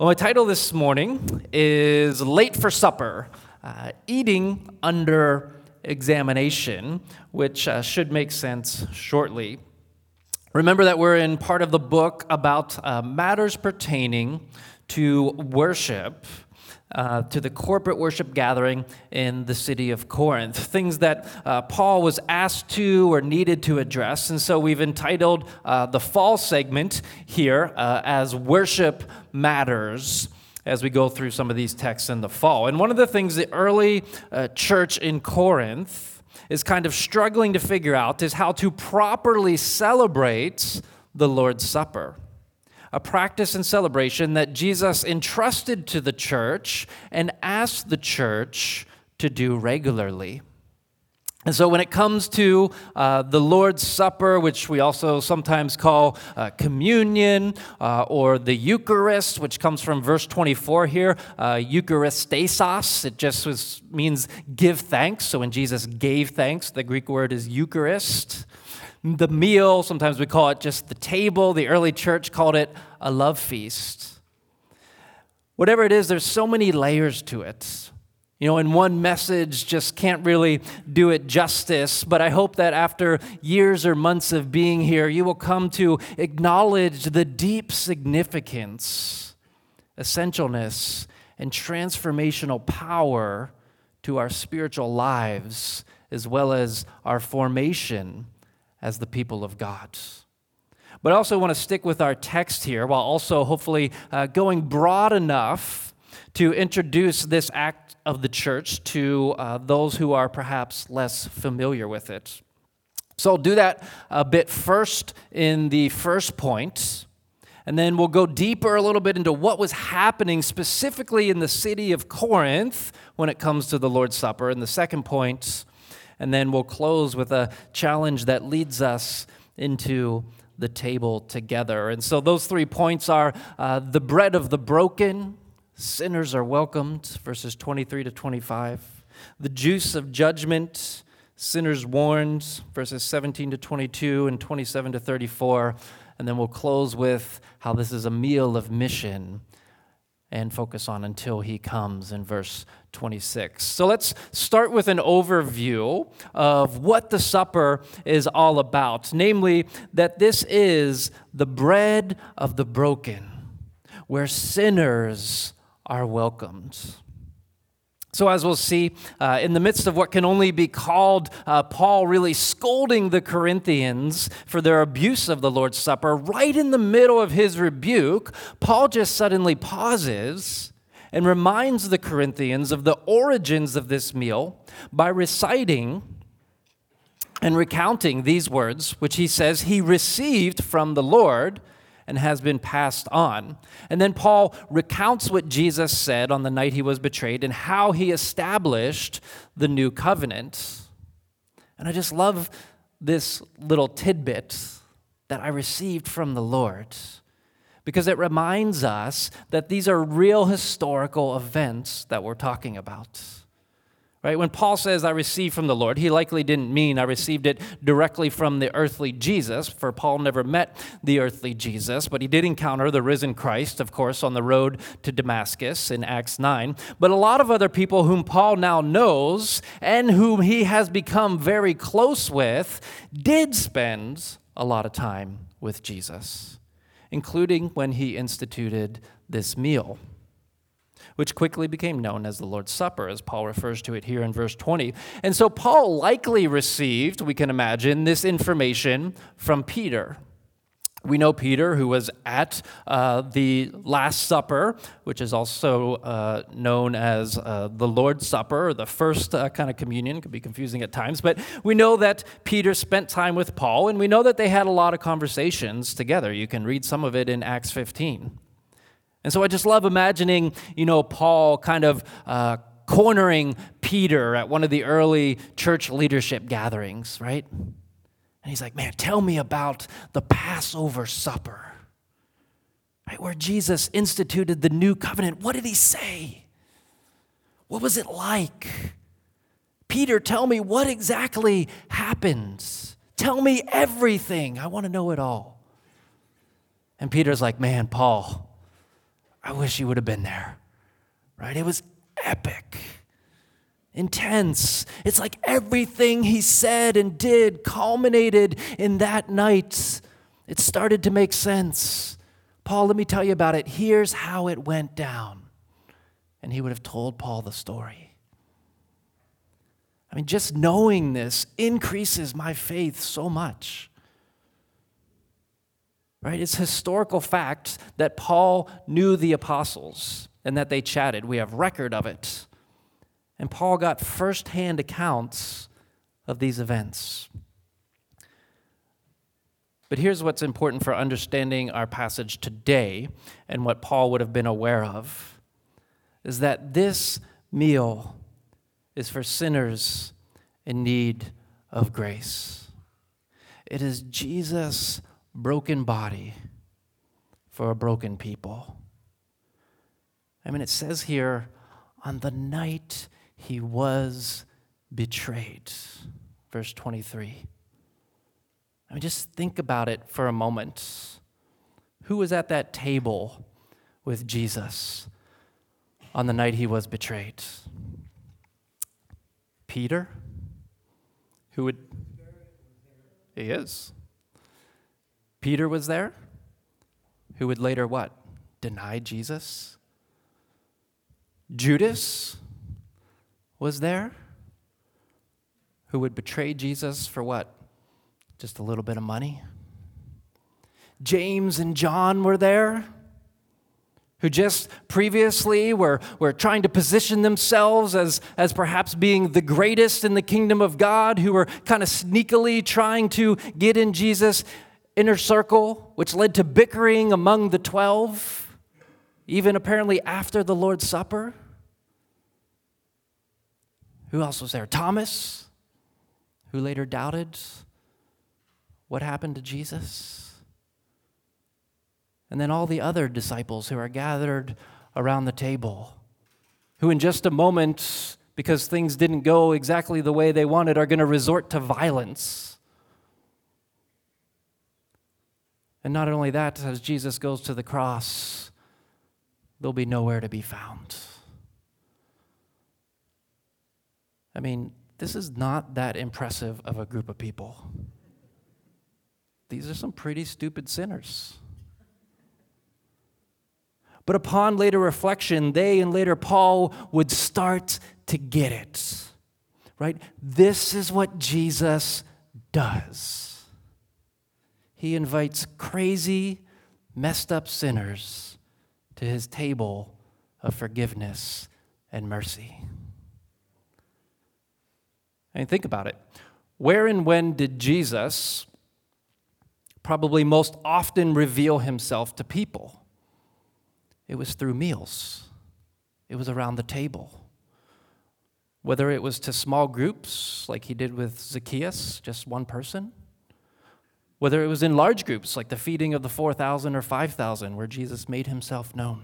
Well, my title this morning is Late for Supper, Eating Under Examination, which should make sense shortly. Remember that we're in part of the book about matters pertaining to worship, to the corporate worship gathering in the city of Corinth, things that Paul was asked to or needed to address. And so we've entitled the fall segment here as Worship Matters as we go through some of these texts in the fall. And one of the things the early church in Corinth is kind of struggling to figure out is how to properly celebrate the Lord's Supper, a practice and celebration that Jesus entrusted to the church and asked the church to do regularly. And so when it comes to the Lord's Supper, which we also sometimes call communion, or the Eucharist, which comes from verse 24 here, Eucharistesos, it just means give thanks. So when Jesus gave thanks, the Greek word is Eucharist. The meal, sometimes we call it just the table. The early church called it a love feast. Whatever it is, there's so many layers to it. You know, and one message just can't really do it justice, but I hope that after years or months of being here, you will come to acknowledge the deep significance, essentialness, and transformational power to our spiritual lives, as well as our formation as the people of God. But I also want to stick with our text here, while also hopefully going broad enough to introduce this act of the church to those who are perhaps less familiar with it. So I'll do that a bit first in the first point, and then we'll go deeper a little bit into what was happening specifically in the city of Corinth when it comes to the Lord's Supper in the second point, and then we'll close with a challenge that leads us into the table together. And so those 3 points are the bread of the broken, sinners are welcomed, verses 23 to 25. The juice of judgment, sinners warned, verses 17 to 22 and 27 to 34. And then we'll close with how this is a meal of mission and focus on until he comes in verse 26. So let's start with an overview of what the supper is all about, namely that this is the bread of the broken, where sinners are welcomed. So as we'll see, in the midst of what can only be called Paul really scolding the Corinthians for their abuse of the Lord's Supper, right in the middle of his rebuke, Paul just suddenly pauses and reminds the Corinthians of the origins of this meal by reciting and recounting these words, which he says he received from the Lord and has been passed on. And then Paul recounts what Jesus said on the night he was betrayed and how he established the new covenant. And I just love this little tidbit that I received from the Lord, because it reminds us that these are real historical events that we're talking about. Right? When Paul says, I received from the Lord, he likely didn't mean I received it directly from the earthly Jesus, for Paul never met the earthly Jesus, but he did encounter the risen Christ, of course, on the road to Damascus in Acts 9. But a lot of other people whom Paul now knows and whom he has become very close with did spend a lot of time with Jesus, including when he instituted this meal, which quickly became known as the Lord's Supper, as Paul refers to it here in verse 20. And so Paul likely received, we can imagine, this information from Peter. We know Peter, who was at the Last Supper, which is also known as the Lord's Supper, or the first kind of communion. It could be confusing at times. But we know that Peter spent time with Paul, and we know that they had a lot of conversations together. You can read some of it in Acts 15. And so I just love imagining, Paul kind of cornering Peter at one of the early church leadership gatherings, right? And he's like, man, tell me about the Passover supper, right? Where Jesus instituted the new covenant. What did he say? What was it like? Peter, tell me what exactly happened. Tell me everything. I want to know it all. And Peter's like, man, Paul, I wish you would have been there, right? It was epic, intense. It's like everything he said and did culminated in that night. It started to make sense. Paul, let me tell you about it. Here's how it went down. And he would have told Paul the story. I mean, just knowing this increases my faith so much. Right? It's historical fact that Paul knew the apostles and that they chatted. We have record of it. And Paul got firsthand accounts of these events. But here's what's important for understanding our passage today and what Paul would have been aware of, is that this meal is for sinners in need of grace. It is Jesus' broken body for a broken people. I mean, it says here, on the night he was betrayed. Verse 23. I mean, just think about it for a moment. Who was at that table with Jesus on the night he was betrayed? Peter? Who would... He is. Peter was there, who would later what? Deny Jesus. Judas was there, who would betray Jesus for what? Just a little bit of money. James and John were there, who just previously were trying to position themselves as perhaps being the greatest in the kingdom of God, who were kind of sneakily trying to get in Jesus' inner circle, which led to bickering among the 12, even apparently after the Lord's Supper. Who else was there? Thomas, who later doubted what happened to Jesus. And then all the other disciples who are gathered around the table, who in just a moment, because things didn't go exactly the way they wanted, are going to resort to violence. And not only that, as Jesus goes to the cross, they'll be nowhere to be found. I mean, this is not that impressive of a group of people. These are some pretty stupid sinners. But upon later reflection, they and later Paul would start to get it, right? This is what Jesus does. He invites crazy, messed up sinners to his table of forgiveness and mercy. I mean, think about it. Where and when did Jesus probably most often reveal himself to people? It was through meals. It was around the table. Whether it was to small groups, like he did with Zacchaeus, just one person, whether it was in large groups, like the feeding of the 4,000 or 5,000, where Jesus made himself known.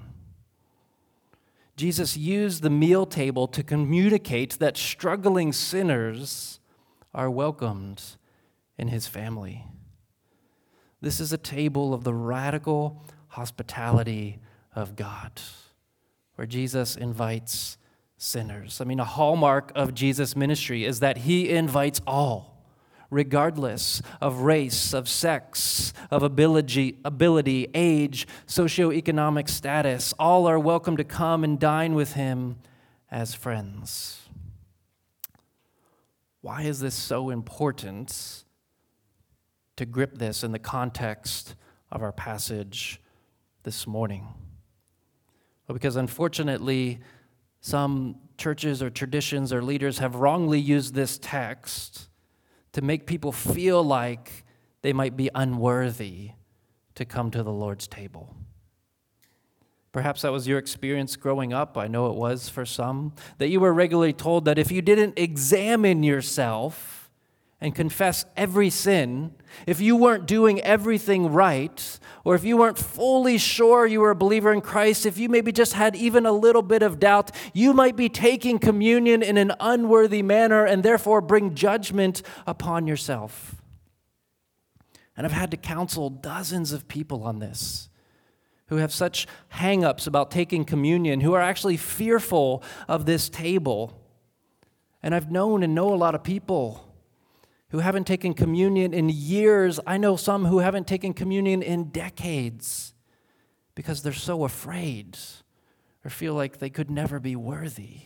Jesus used the meal table to communicate that struggling sinners are welcomed in his family. This is a table of the radical hospitality of God, where Jesus invites sinners. I mean, a hallmark of Jesus' ministry is that he invites all, regardless of race, of sex, of ability, age, socioeconomic status. All are welcome to come and dine with him as friends. Why is this so important to grip this in the context of our passage this morning? Well, because unfortunately, some churches or traditions or leaders have wrongly used this text to make people feel like they might be unworthy to come to the Lord's table. Perhaps that was your experience growing up. I know it was for some, that you were regularly told that if you didn't examine yourself and confess every sin, if you weren't doing everything right, or if you weren't fully sure you were a believer in Christ, if you maybe just had even a little bit of doubt, you might be taking communion in an unworthy manner and therefore bring judgment upon yourself. And I've had to counsel dozens of people on this, who have such hang-ups about taking communion, who are actually fearful of this table. And I've known and know a lot of people who haven't taken communion in years. I know some who haven't taken communion in decades because they're so afraid or feel like they could never be worthy.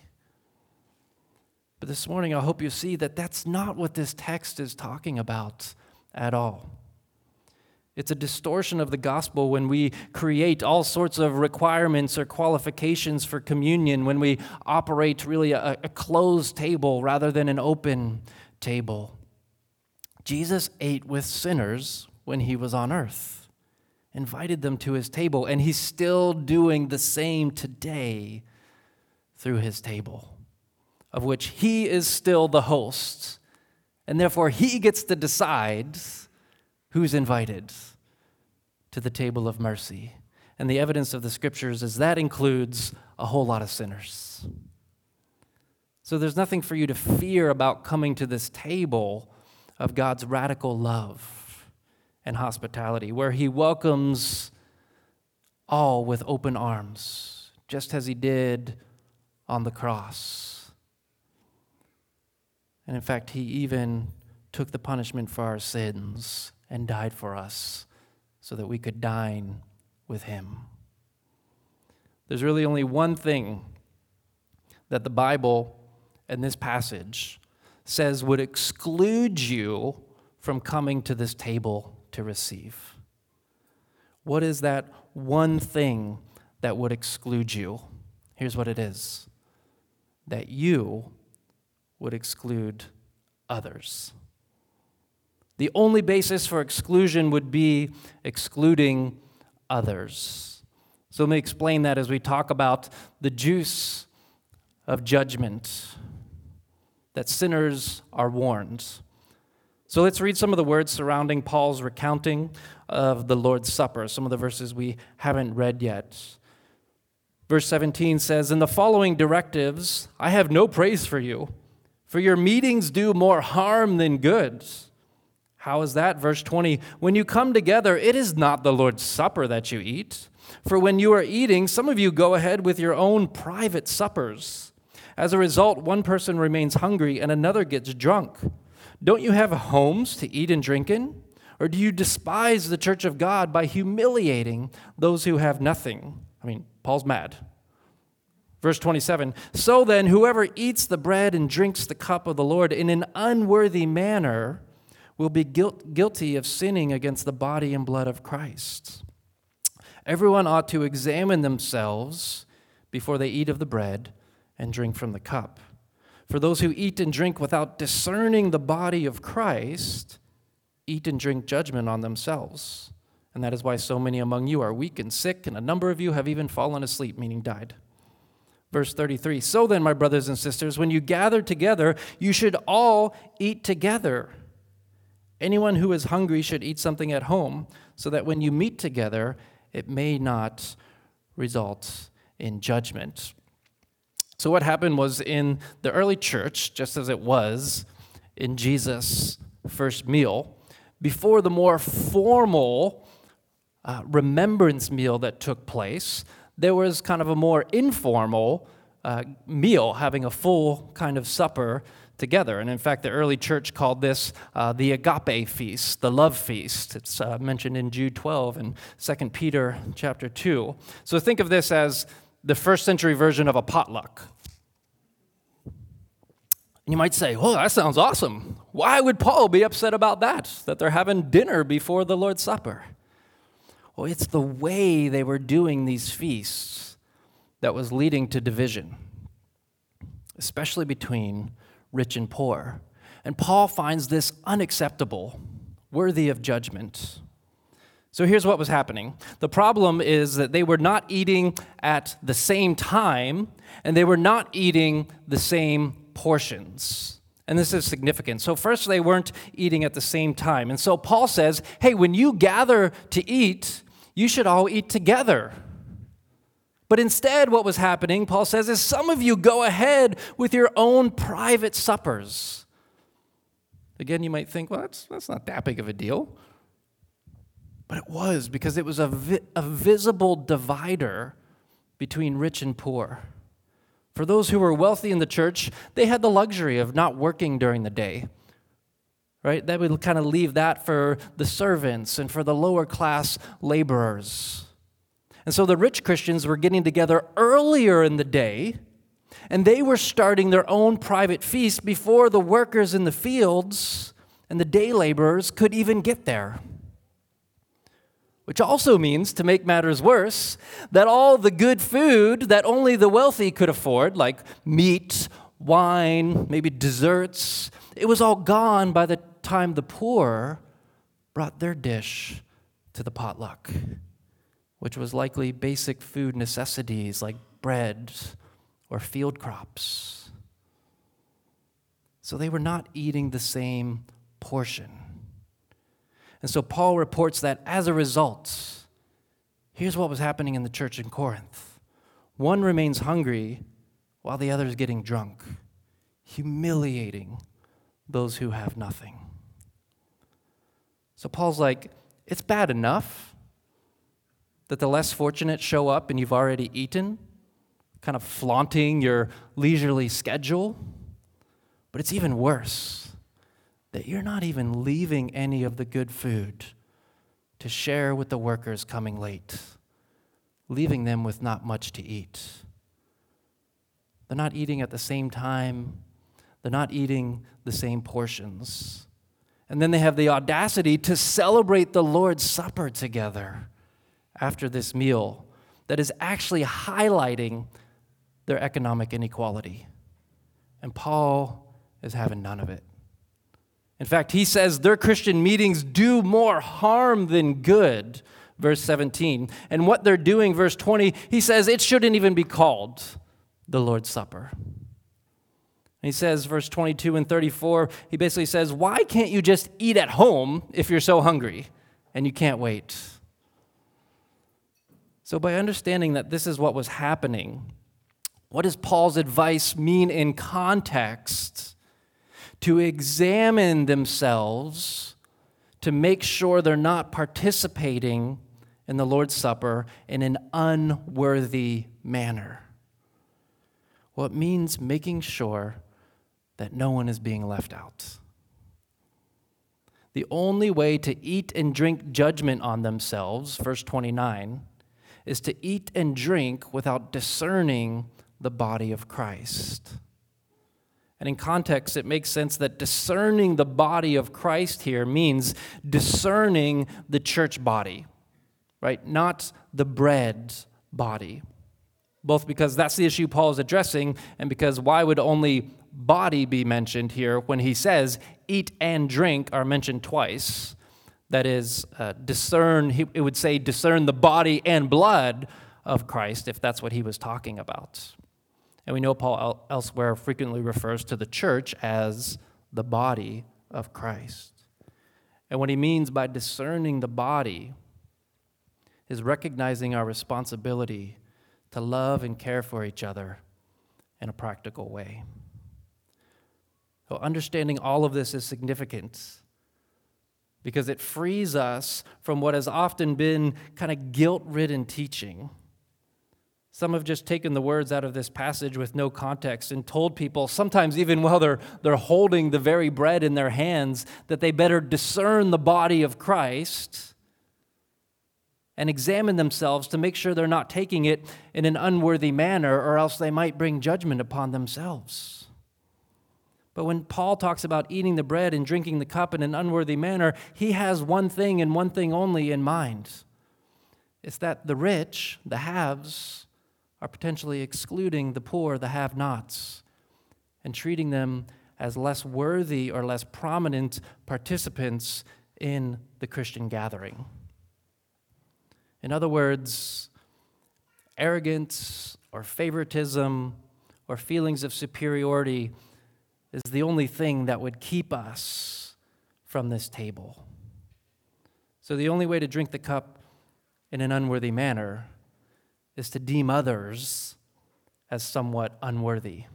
But this morning, I hope you see that that's not what this text is talking about at all. It's a distortion of the gospel when we create all sorts of requirements or qualifications for communion, when we operate really a closed table rather than an open table. Jesus ate with sinners when he was on earth, invited them to his table, and he's still doing the same today through his table, of which he is still the host, and therefore he gets to decide who's invited to the table of mercy. And the evidence of the scriptures is that includes a whole lot of sinners. So there's nothing for you to fear about coming to this table of God's radical love and hospitality, where he welcomes all with open arms, just as he did on the cross. And in fact, he even took the punishment for our sins and died for us so that we could dine with him. There's really only one thing that the Bible and this passage says would exclude you from coming to this table to receive. What is that one thing that would exclude you? Here's what it is: that you would exclude others. The only basis for exclusion would be excluding others. So let me explain that as we talk about the juice of judgment, that sinners are warned. So let's read some of the words surrounding Paul's recounting of the Lord's Supper, some of the verses we haven't read yet. Verse 17 says, "In the following directives, I have no praise for you, for your meetings do more harm than good." How is that? Verse 20, "When you come together, it is not the Lord's Supper that you eat. For when you are eating, some of you go ahead with your own private suppers. As a result, one person remains hungry and another gets drunk. Don't you have homes to eat and drink in? Or do you despise the church of God by humiliating those who have nothing?" Paul's mad. Verse 27, "So then, whoever eats the bread and drinks the cup of the Lord in an unworthy manner will be guilty of sinning against the body and blood of Christ. Everyone ought to examine themselves before they eat of the bread and drink from the cup. For those who eat and drink without discerning the body of Christ eat and drink judgment on themselves. And that is why so many among you are weak and sick, and a number of you have even fallen asleep," meaning died. Verse 33, "So then, my brothers and sisters, when you gather together, you should all eat together. Anyone who is hungry should eat something at home, so that when you meet together, it may not result in judgment." So what happened was in the early church, just as it was in Jesus' first meal, before the more formal remembrance meal that took place, there was kind of a more informal meal, having a full kind of supper together. And in fact, the early church called this the agape feast, the love feast. It's mentioned in Jude 12 and 2 Peter chapter 2. So think of this as the first century version of a potluck. And you might say, "Well, that sounds awesome. Why would Paul be upset about that they're having dinner before the Lord's Supper?" Well, it's the way they were doing these feasts that was leading to division, especially between rich and poor. And Paul finds this unacceptable, worthy of judgment. So here's what was happening. The problem is that they were not eating at the same time, and they were not eating the same portions. And this is significant. So first, they weren't eating at the same time. And so Paul says, hey, when you gather to eat, you should all eat together. But instead, what was happening, Paul says, is some of you go ahead with your own private suppers. Again, you might think, well, that's not that big of a deal. But it was because it was a visible divider between rich and poor. For those who were wealthy in the church, they had the luxury of not working during the day, right? They would kind of leave that for the servants and for the lower class laborers. And so the rich Christians were getting together earlier in the day, and they were starting their own private feast before the workers in the fields and the day laborers could even get there. Which also means, to make matters worse, that all the good food that only the wealthy could afford, like meat, wine, maybe desserts, it was all gone by the time the poor brought their dish to the potluck, which was likely basic food necessities like bread or field crops. So they were not eating the same portion. And so Paul reports that as a result, here's what was happening in the church in Corinth. One remains hungry while the other is getting drunk, humiliating those who have nothing. So Paul's like, it's bad enough that the less fortunate show up and you've already eaten, kind of flaunting your leisurely schedule. But it's even worse that you're not even leaving any of the good food to share with the workers coming late, leaving them with not much to eat. They're not eating at the same time. They're not eating the same portions. And then they have the audacity to celebrate the Lord's Supper together after this meal that is actually highlighting their economic inequality. And Paul is having none of it. In fact, he says their Christian meetings do more harm than good, verse 17. And what they're doing, verse 20, he says it shouldn't even be called the Lord's Supper. And he says, verse 22 and 34, he basically says, why can't you just eat at home if you're so hungry and you can't wait? So by understanding that this is what was happening, what does Paul's advice mean in context? To examine themselves, to make sure they're not participating in the Lord's Supper in an unworthy manner. Well, it means making sure that no one is being left out. The only way to eat and drink judgment on themselves, verse 29, is to eat and drink without discerning the body of Christ. And in context, it makes sense that discerning the body of Christ here means discerning the church body, right? Not the bread body. Both because that's the issue Paul is addressing, and because why would only body be mentioned here when he says eat and drink are mentioned twice? That is, it would say discern the body and blood of Christ, if that's what he was talking about. And we know Paul elsewhere frequently refers to the church as the body of Christ. And what he means by discerning the body is recognizing our responsibility to love and care for each other in a practical way. So understanding all of this is significant because it frees us from what has often been kind of guilt-ridden teaching. Some have just taken the words out of this passage with no context and told people, sometimes even while they're holding the very bread in their hands, that they better discern the body of Christ and examine themselves to make sure they're not taking it in an unworthy manner, or else they might bring judgment upon themselves. But when Paul talks about eating the bread and drinking the cup in an unworthy manner, he has one thing and one thing only in mind. It's that the rich, the haves, are potentially excluding the poor, the have-nots, and treating them as less worthy or less prominent participants in the Christian gathering. In other words, arrogance or favoritism or feelings of superiority is the only thing that would keep us from this table. So the only way to drink the cup in an unworthy manner is to deem others as somewhat unworthy.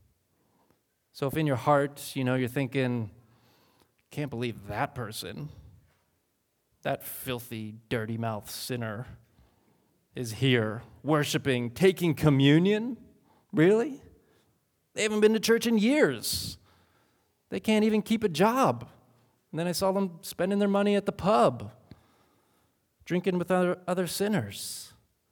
So if in your heart, you're thinking, can't believe that person, that filthy, dirty-mouthed sinner is here, worshiping, taking communion? Really? They haven't been to church in years. They can't even keep a job. And then I saw them spending their money at the pub, drinking with other sinners.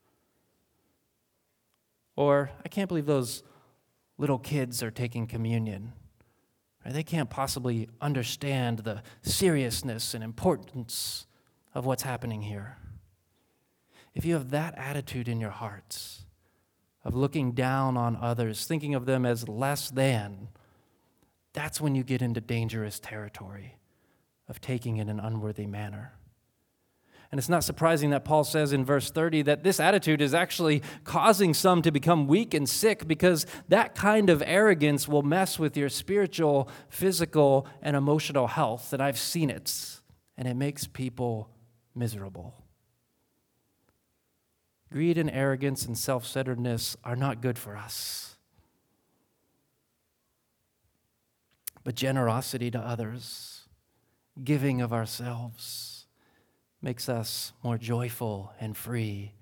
Or, I can't believe those little kids are taking communion. They can't possibly understand the seriousness and importance of what's happening here. If you have that attitude in your hearts, of looking down on others, thinking of them as less than, that's when you get into dangerous territory of taking in an unworthy manner. And it's not surprising that Paul says in verse 30 that this attitude is actually causing some to become weak and sick, because that kind of arrogance will mess with your spiritual, physical, and emotional health. And I've seen it, and it makes people miserable. Greed and arrogance and self-centeredness are not good for us. But generosity to others, giving of ourselves, makes us more joyful and free.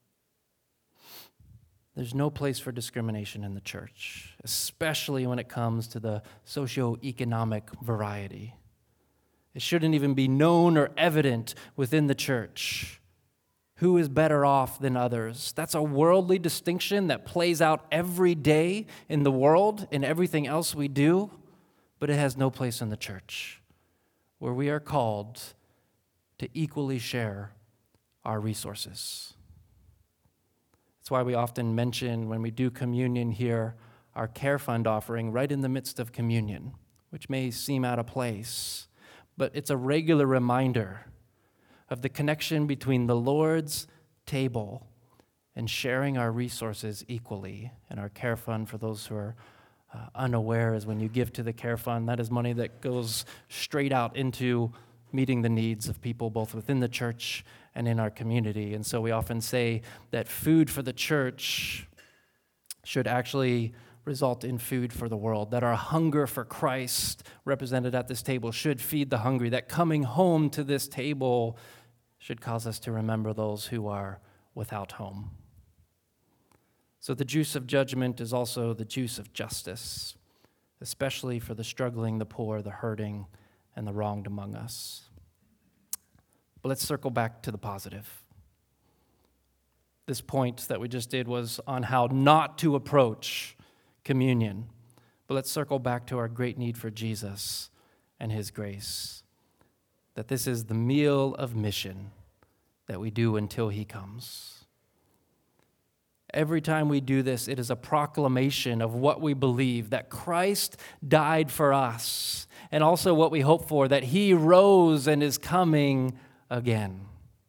There's no place for discrimination in the church, especially when it comes to the socioeconomic variety. It shouldn't even be known or evident within the church who is better off than others. That's a worldly distinction that plays out every day in the world, in everything else we do, but it has no place in the church, where we are called to equally share our resources. That's why we often mention, when we do communion here, our care fund offering right in the midst of communion, which may seem out of place, but it's a regular reminder of the connection between the Lord's table and sharing our resources equally. And our care fund, for those who are unaware, is when you give to the care fund, that is money that goes straight out into meeting the needs of people both within the church and in our community. And so we often say that food for the church should actually result in food for the world, that our hunger for Christ represented at this table should feed the hungry, that coming home to this table should cause us to remember those who are without home. So the juice of judgment is also the juice of justice, especially for the struggling, the poor, the hurting, and the wronged among us. But let's circle back to the positive. This point that we just did was on how not to approach communion. But let's circle back to our great need for Jesus and his grace. That this is the meal of mission that we do until he comes. Every time we do this, it is a proclamation of what we believe, that Christ died for us, and also what we hope for, that he rose and is coming again.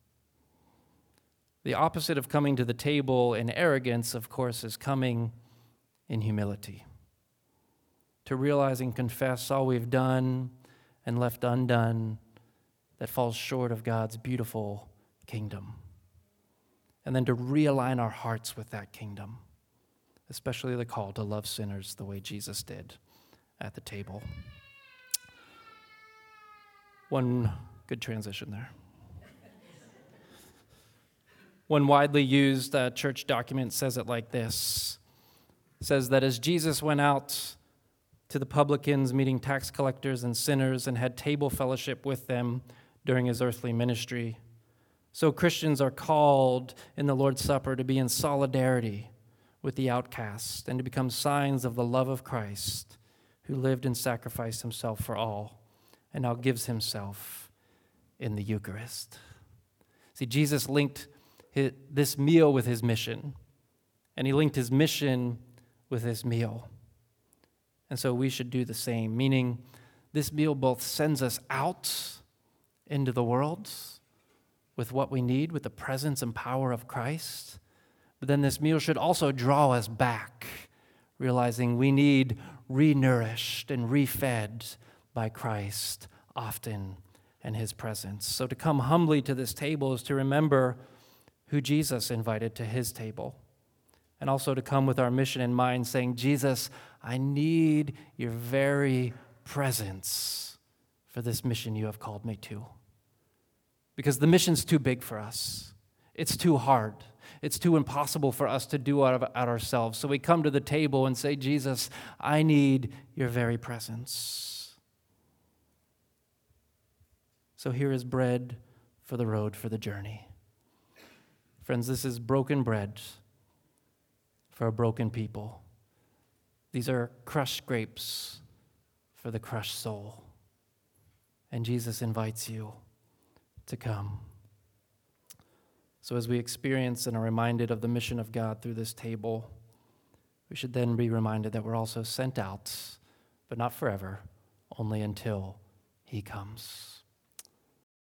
The opposite of coming to the table in arrogance, of course, is coming in humility. To realize and confess all we've done and left undone that falls short of God's beautiful kingdom. And then to realign our hearts with that kingdom, especially the call to love sinners the way Jesus did at the table. One good transition there. One widely used church document says it like this. It says that as Jesus went out to the publicans, meeting tax collectors and sinners, and had table fellowship with them during his earthly ministry, so Christians are called in the Lord's Supper to be in solidarity with the outcast and to become signs of the love of Christ, who lived and sacrificed himself for all and now gives himself in the Eucharist. See, Jesus linked this meal with his mission, and he linked his mission with his meal. And so we should do the same, meaning this meal both sends us out into the world with what we need, with the presence and power of Christ, but then this meal should also draw us back, realizing we need renourished and refed by Christ often and his presence. So to come humbly to this table is to remember who Jesus invited to his table, and also to come with our mission in mind, saying, Jesus, I need your very presence for this mission you have called me to. because the mission's too big for us. It's too hard. It's too impossible for us to do out ourselves. So we come to the table and say, Jesus, I need your very presence. So here is bread for the road, for the journey. Friends, this is broken bread for a broken people. These are crushed grapes for the crushed soul. And Jesus invites you to come. So as we experience and are reminded of the mission of God through this table, we should then be reminded that we're also sent out, but not forever, only until he comes.